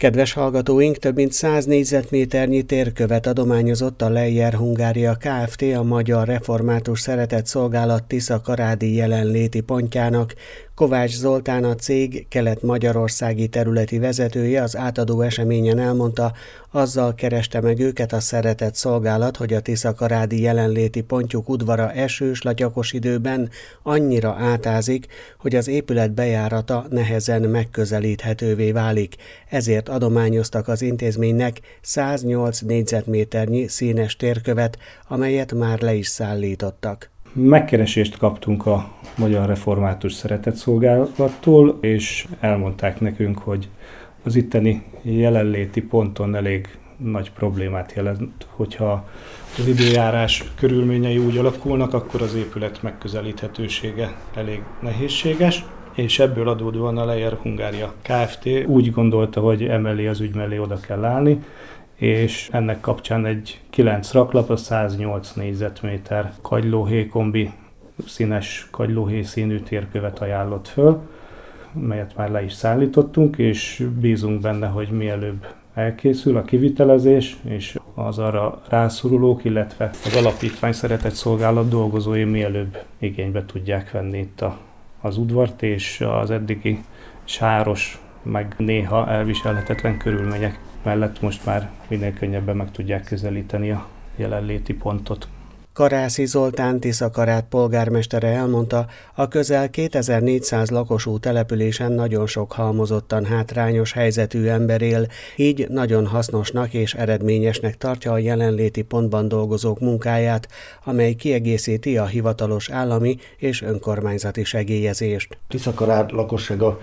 Kedves hallgatóink, több mint 100 négyzetméternyi térkövet adományozott a Leyer Hungária Kft. A Magyar Református Szeretetszolgálat Tisza-Karádi jelenléti pontjának. Kovács Zoltán, a cég kelet-magyarországi területi vezetője az átadó eseményen elmondta, azzal kereste meg őket a Szeretetszolgálat, hogy a Tisza-Karádi jelenléti pontjuk udvara esős, latyakos időben annyira átázik, hogy az épület bejárata nehezen megközelíthetővé válik. Ezért adományoztak az intézménynek 108 négyzetméternyi színes térkövet, amelyet már le is szállítottak. Megkeresést kaptunk a Magyar Református Szeretetszolgálattól, és elmondták nekünk, hogy az itteni jelenléti ponton elég nagy problémát jelent, hogyha az időjárás körülményei úgy alakulnak, akkor az épület megközelíthetősége elég nehézséges, és ebből adódóan a Leyer Hungária Kft. Úgy gondolta, hogy emellé az ügy mellé oda kell állni, és ennek kapcsán egy 9 raklap, a 108 négyzetméter kagylóhéj kombi, színes kagylóhéj színű térkövet ajánlott föl, melyet már le is szállítottunk, és bízunk benne, hogy mielőbb elkészül a kivitelezés, és az arra rászorulók, illetve az alapítvány Szeretetszolgálat dolgozói mielőbb igénybe tudják venni itt az udvart, és az eddigi sáros, meg néha elviselhetetlen körülmények mellett most már minél könnyebben meg tudják közelíteni a jelenléti pontot. Karászi Zoltán Tisza-Karád polgármestere elmondta, a közel 2400 lakosú településen nagyon sok halmozottan hátrányos helyzetű ember él, így nagyon hasznosnak és eredményesnek tartja a jelenléti pontban dolgozók munkáját, amely kiegészíti a hivatalos állami és önkormányzati segélyezést. Tisza-Karád lakossága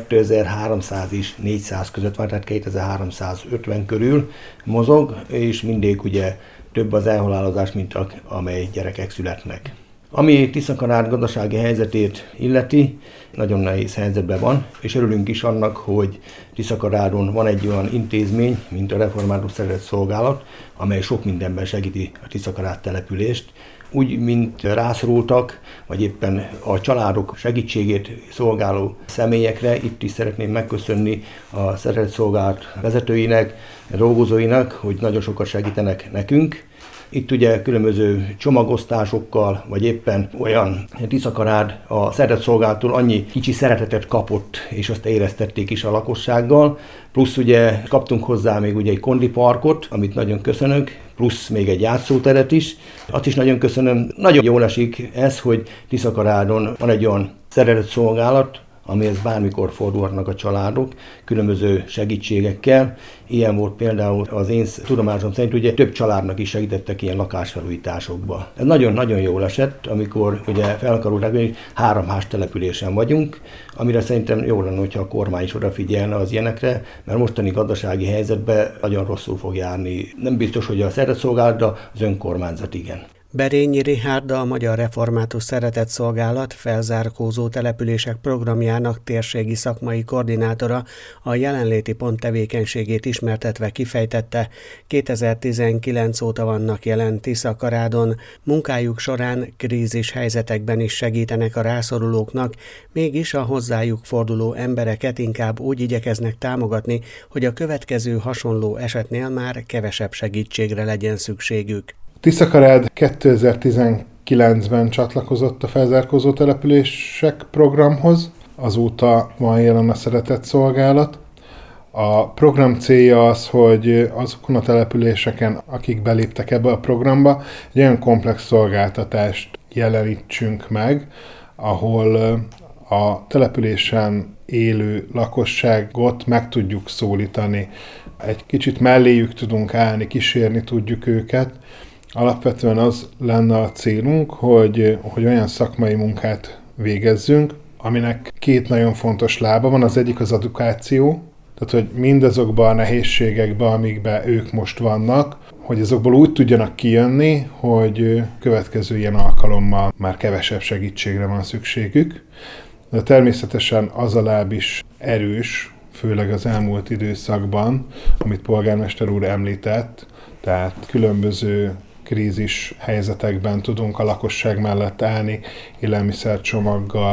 2300 és 400 között van, tehát 2350 körül mozog, és mindig ugye több az elhalálozás, mint amely gyerekek születnek. Ami Tisza-Karád gazdasági helyzetét illeti, nagyon nehéz helyzetben van, és örülünk is annak, hogy Tisza-Karádon van egy olyan intézmény, mint a Református Szeretetszolgálat, amely sok mindenben segíti a Tisza-Karád települést. Úgy, mint rászorultak, vagy éppen a családok segítségét szolgáló személyekre, itt is szeretném megköszönni a Szeretetszolgálat vezetőinek, dolgozóinak, hogy nagyon sokat segítenek nekünk. Itt ugye különböző csomagosztásokkal, vagy éppen olyan Tisza-Karád a Szeretetszolgálattól annyi kicsi szeretetet kapott, és azt éreztették is a lakossággal. Plusz ugye kaptunk hozzá még ugye egy kondiparkot, amit nagyon köszönök, plusz még egy játszóteret is. Azt is nagyon köszönöm. Nagyon jól esik ez, hogy Tisza-Karádon van egy olyan szeretetszolgálat, amihez bármikor fordulhatnak a családok, különböző segítségekkel. Ilyen volt például az én tudomásom szerint, ugye több családnak is segítettek ilyen lakásfelújításokba. Ez nagyon-nagyon jól esett, amikor ugye felkarolták, hogy 3 ház-településen vagyunk, amire szerintem jó lenne, hogyha a kormány is odafigyelne az ilyenekre, mert mostani gazdasági helyzetben nagyon rosszul fog járni. Nem biztos, hogy a Szeretetszolgálat, de az önkormányzat igen. Berényi Richárd, a Magyar Református Szeretetszolgálat felzárkózó települések programjának térségi szakmai koordinátora a jelenléti pont tevékenységét ismertetve kifejtette, 2019 óta vannak jelen Tisza-Karádon, munkájuk során krízis helyzetekben is segítenek a rászorulóknak, mégis a hozzájuk forduló embereket inkább úgy igyekeznek támogatni, hogy a következő hasonló esetnél már kevesebb segítségre legyen szükségük. Tisza-Karád 2019-ben csatlakozott a felzárkózó települések programhoz, azóta van jelen a Szeretetszolgálat. A program célja az, hogy azokon a településeken, akik beléptek ebbe a programba, egy olyan komplex szolgáltatást jelenítsünk meg, ahol a településen élő lakosságot meg tudjuk szólítani. Egy kicsit melléjük tudunk állni, kísérni tudjuk őket. Alapvetően az lenne a célunk, hogy olyan szakmai munkát végezzünk, aminek 2 nagyon fontos lába van. Az egyik az edukáció, tehát hogy mindazokban a nehézségekben, amikben ők most vannak, hogy azokból úgy tudjanak kijönni, hogy következő ilyen alkalommal már kevesebb segítségre van szükségük. De természetesen az a láb is erős, főleg az elmúlt időszakban, amit polgármester úr említett, tehát különböző krízis helyzetekben tudunk a lakosság mellett állni, élelmiszercsomaggal,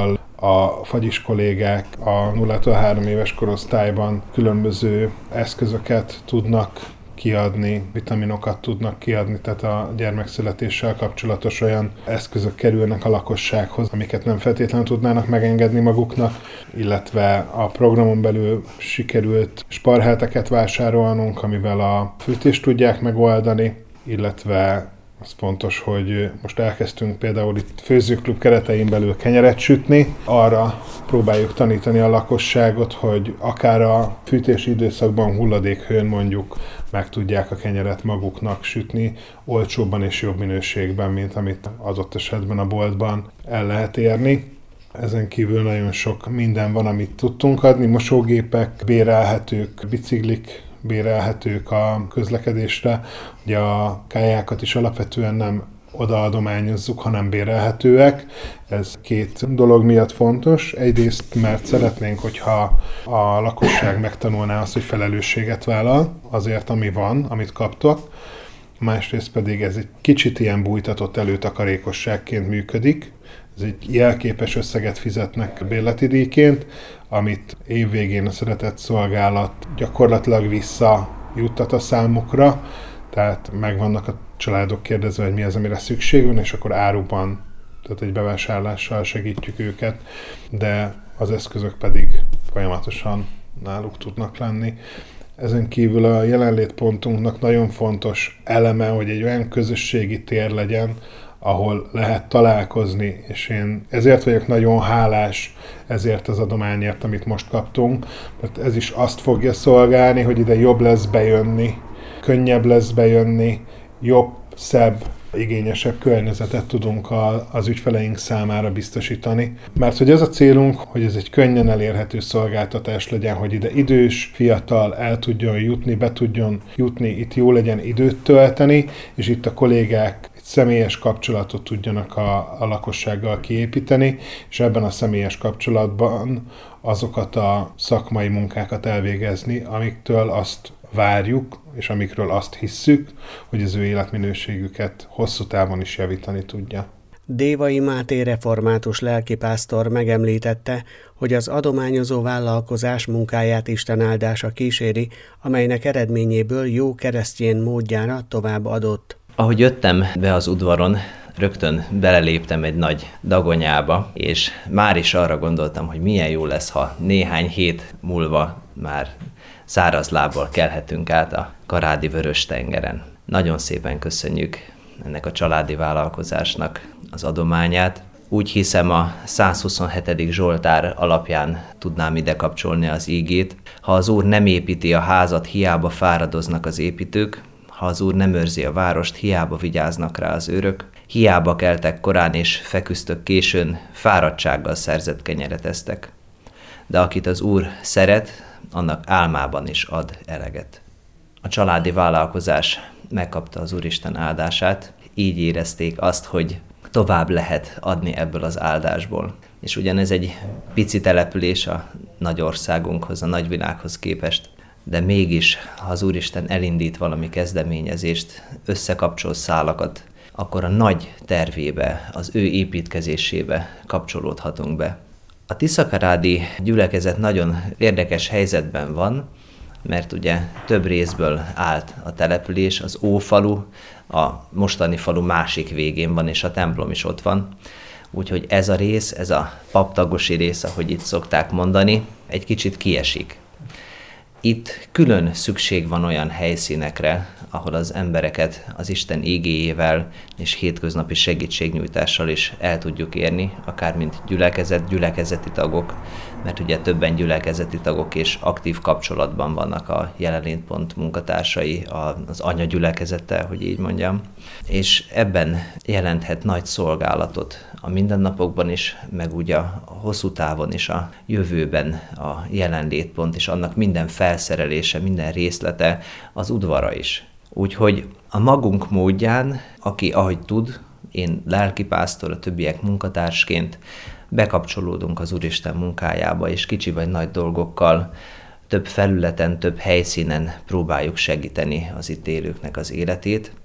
a fagyis kollégák a 0-3 éves korosztályban különböző eszközöket tudnak kiadni, vitaminokat tudnak kiadni, tehát a gyermekszületéssel kapcsolatos olyan eszközök kerülnek a lakossághoz, amiket nem feltétlenül tudnának megengedni maguknak, illetve a programon belül sikerült sparhelteket vásárolnunk, amivel a fűtést tudják megoldani, illetve az fontos, hogy most elkezdtünk például itt főzőklub keretein belül kenyeret sütni. Arra próbáljuk tanítani a lakosságot, hogy akár a fűtési időszakban hulladékhőn mondjuk meg tudják a kenyeret maguknak sütni, olcsóbban és jobb minőségben, mint amit adott esetben a boltban el lehet érni. Ezen kívül nagyon sok minden van, amit tudtunk adni, mosógépek, bérelhetők, biciklik, bérelhetők a közlekedésre. Ugye a kályákat is alapvetően nem odaadományozzuk, hanem bérelhetőek. Ez 2 dolog miatt fontos. Egyrészt, mert szeretnénk, hogyha a lakosság megtanulná azt, hogy felelősséget vállal azért, ami van, amit kaptak. Másrészt pedig ez egy kicsit ilyen bújtatott előtakarékosságként működik. Ez egy jelképes összeget fizetnek bérleti díjként, amit évvégén a szeretett szolgálat gyakorlatilag visszajuttat a számukra, tehát megvannak a családok kérdezve, hogy mi az, amire szükség van, és akkor áruban, tehát egy bevásárlással segítjük őket, de az eszközök pedig folyamatosan náluk tudnak lenni. Ezen kívül a jelenlétpontunknak nagyon fontos eleme, hogy egy olyan közösségi tér legyen, ahol lehet találkozni, és én ezért vagyok nagyon hálás ezért az adományért, amit most kaptunk, mert ez is azt fogja szolgálni, hogy ide jobb lesz bejönni, könnyebb lesz bejönni, jobb, szebb, igényesebb környezetet tudunk az ügyfeleink számára biztosítani. Mert hogy az a célunk, hogy ez egy könnyen elérhető szolgáltatás legyen, hogy ide idős, fiatal el tudjon jutni, be tudjon jutni, itt jó legyen időt tölteni, és itt a kollégák személyes kapcsolatot tudjanak a lakossággal kiépíteni, és ebben a személyes kapcsolatban azokat a szakmai munkákat elvégezni, amiktől azt várjuk, és amikről azt hisszük, hogy az ő életminőségüket hosszú távon is javítani tudja. Dévai Máté református lelkipásztor megemlítette, hogy az adományozó vállalkozás munkáját Isten áldása kíséri, amelynek eredményéből jó keresztjén módjára tovább adott. Ahogy jöttem be az udvaron, rögtön beleléptem egy nagy dagonyába, és már is arra gondoltam, hogy milyen jó lesz, ha néhány hét múlva már száraz lábbal kelhetünk át a Karádi Vörös-tengeren. Nagyon szépen köszönjük ennek a családi vállalkozásnak az adományát. Úgy hiszem, a 127. Zsoltár alapján tudnám ide kapcsolni az ígét. Ha az Úr nem építi a házat, hiába fáradoznak az építők, ha az Úr nem őrzi a várost, hiába vigyáznak rá az őrök, hiába keltek korán és feküztök későn, fáradtsággal szerzett kenyeret esztek. De akit az Úr szeret, annak álmában is ad eleget. A családi vállalkozás megkapta az Úristen áldását, így érezték azt, hogy tovább lehet adni ebből az áldásból. És ugyanez egy pici település a nagy országunkhoz, a nagyvilághoz képest, de mégis, ha az Úristen elindít valami kezdeményezést, összekapcsol szálakat, akkor a nagy tervébe, az ő építkezésébe kapcsolódhatunk be. A Tiszakarádi gyülekezet nagyon érdekes helyzetben van, mert ugye több részből állt a település, az Ófalu, a mostani falu másik végén van, és a templom is ott van. Úgyhogy ez a rész, ez a paptagosi rész, ahogy itt szokták mondani, egy kicsit kiesik. Itt külön szükség van olyan helyszínekre, ahol az embereket az Isten igéjével és hétköznapi segítségnyújtással is el tudjuk érni, akár mint gyülekezeti tagok, mert ugye többen gyülekezeti tagok és aktív kapcsolatban vannak a jelenlétpont munkatársai az anyagyülekezettel, hogy így mondjam. És ebben jelenthet nagy szolgálatot a mindennapokban is, meg ugye a hosszú távon is, a jövőben a jelenlétpont és annak minden felszerelése, minden részlete az udvara is. Úgyhogy a magunk módján, aki ahogy tud, én lelkipásztor, a többiek munkatársként bekapcsolódunk az Úristen munkájába, és kicsi vagy nagy dolgokkal több felületen, több helyszínen próbáljuk segíteni az itt élőknek az életét.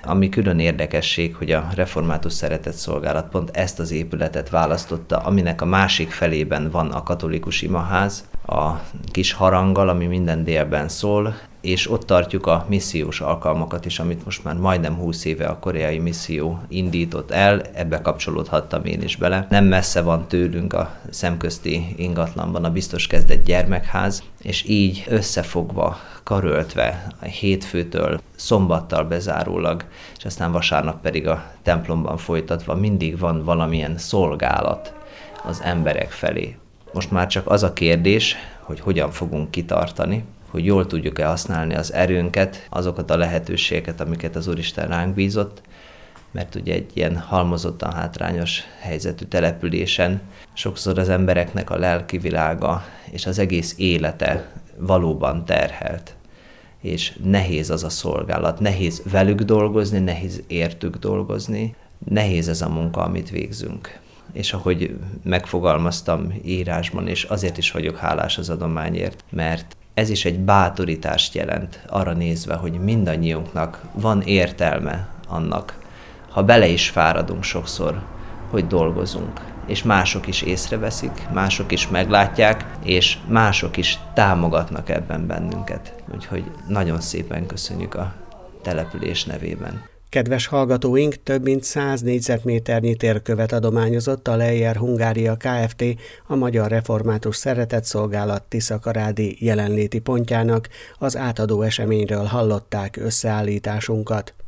Ami külön érdekesség, hogy a Református Szeretetszolgálat pont ezt az épületet választotta, aminek a másik felében van a katolikus imaház, a kis haranggal, ami minden délben szól, és ott tartjuk a missziós alkalmakat is, amit most már majdnem 20 éve a koreai misszió indított el, ebbe kapcsolódhattam én is bele. Nem messze van tőlünk a szemközti ingatlanban a Biztos Kezdet gyermekház, és így összefogva, karöltve a hétfőtől szombattal bezárólag, és aztán vasárnap pedig a templomban folytatva mindig van valamilyen szolgálat az emberek felé. Most már csak az a kérdés, hogy hogyan fogunk kitartani, hogy jól tudjuk-e használni az erőnket, azokat a lehetőségeket, amiket az Úristen ránk bízott, mert ugye egy ilyen halmozottan hátrányos helyzetű településen sokszor az embereknek a lelki világa és az egész élete valóban terhelt. És nehéz az a szolgálat, nehéz velük dolgozni, nehéz értük dolgozni, nehéz ez a munka, amit végzünk. És ahogy megfogalmaztam írásban, és azért is vagyok hálás az adományért, mert ez is egy bátorítást jelent arra nézve, hogy mindannyiunknak van értelme annak, ha bele is fáradunk sokszor, hogy dolgozunk. És mások is észreveszik, mások is meglátják, és mások is támogatnak ebben bennünket. Úgyhogy nagyon szépen köszönjük a település nevében. Kedves hallgatóink, több mint 100 négyzetméternyi térkövet adományozott a Leyer Hungária Kft. A Magyar Református Szeretetszolgálat Tiszakarádi jelenléti pontjának. Az átadó eseményről hallották összeállításunkat.